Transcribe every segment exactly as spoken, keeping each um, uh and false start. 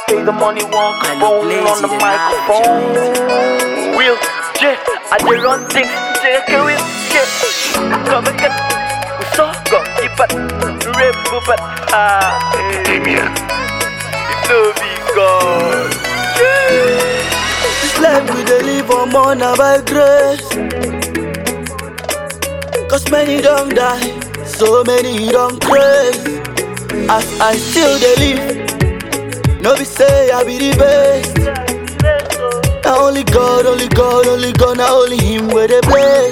pay the money, walk phone on the microphone. Will J, I dey run things, take it with J. Come and get, we saw go, keep it, rip, but ah, Damien. It no be God. This life we dey live on more now by grace. Cause many don't die, so many don't craze. As I still dey live, no be say I be the best. Now only God, only God, only God, now only Him where they bless.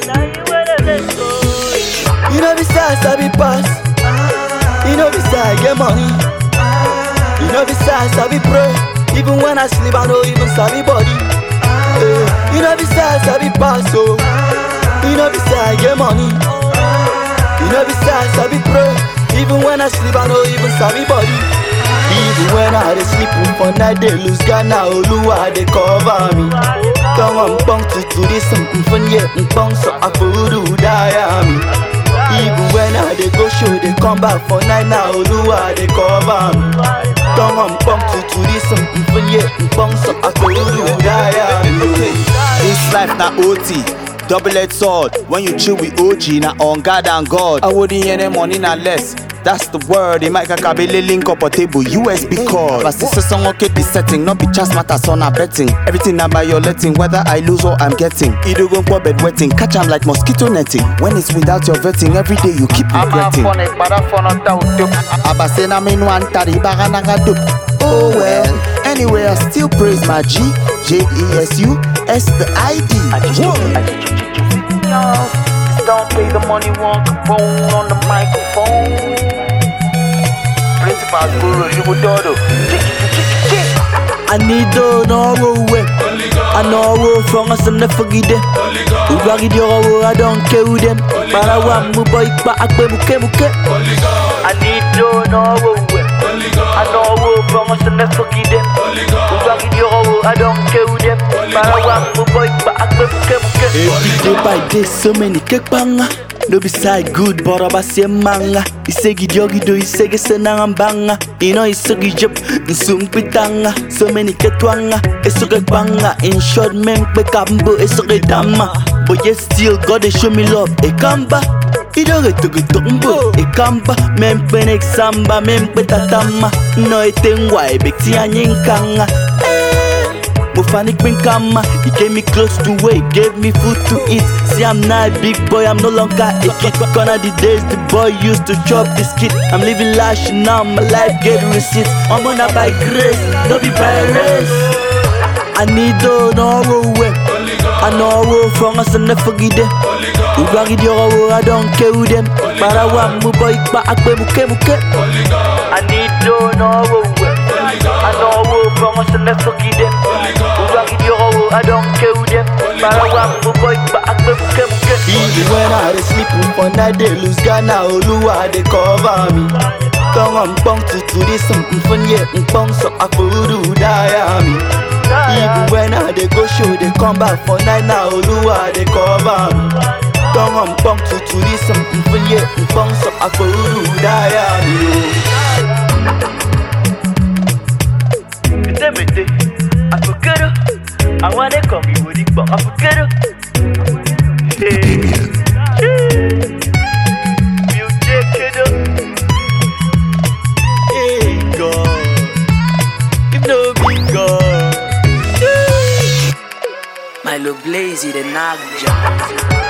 You know besides I be pass, you know besides I get money, you know besides I be pray. Even when I sleep I know even sabi body. uh, You know besides I be pass, oh. You know besides I get money, you know besides I be pray. Even when I sleep I know even sabi body. Even when I dey sleep for night they lose Ghana, Oluwa they cover me. Come on, bong to to this something fun yeah, bong so I do die me. Even when I dey go show they come back for night now, Oluwa they cover me. Come on, bong to to this something fun yeah, bong so I do die me. Okay, this life na O T. Double-edged sword. When you chill with O G, na on God and God. I wouldn't hear them money na less. That's the word. They might kabele link up a table. U S B call. But this is song okay the setting. Not be chance matters on a betting. Everything now by your letting. Whether I lose or I'm getting. Either go for bed wetting. Catch 'em like mosquito netting. When it's without your vetting, every day you keep regretting. Abasena me no antari bagana gado. Oh well. Anyway, I still praise my G. J E S U S the I D. Don't pay the money, walk phone on the microphone. Principal's guru, you would do. I need to know where I know where from us and never forget them. We got it your I don't care with them. But I want my boy back up muke muke. I need to know where I know where from us and never forget them. We got it your I don't care with them. But I want my boy back up muke muke. Every day by day so many cake banga. No beside good but I say manga. He say gidyogi do he say gesenang banga. You know he say gijop nsung pitanga. So many ketwanga, eso get banga. In short men pe kambo eso get dama. But yet still God they show me love. E kamba, he don't get to get tumbo. E kamba, men pe nek samba, men pe tatama. No etengwa e bekti anyinkanga. Mufanic bring kama, he gave me clothes to wear, he gave me food to eat. See I'm not a big boy, I'm no longer a kid. Gone are the days the boy used to chop biscuit. I'm living large now, my life get receipts. I'm gonna buy grace, don't be by race. I need to know where I know where from us and never forget them. We got it your I don't care with them. But I want my boy back up muke muke. I need to know where I know where from us and never forget them. I don't care with them. But I want my boy back up muke muke. Even when I dey sleep for night they lose Ghana, Oluwa they cover me. Come on, bong to to this something fun yeah, bong so I do die me. Even when I dey go show they come back for night now, Oluwa they cover me. Come on, bong to to this something fun yeah, bong so I do die me. I forget it. I wanna come you with it, but I forget it. Damien. You take it up. Hey God, if no be God. Milo Blazy the Nagja.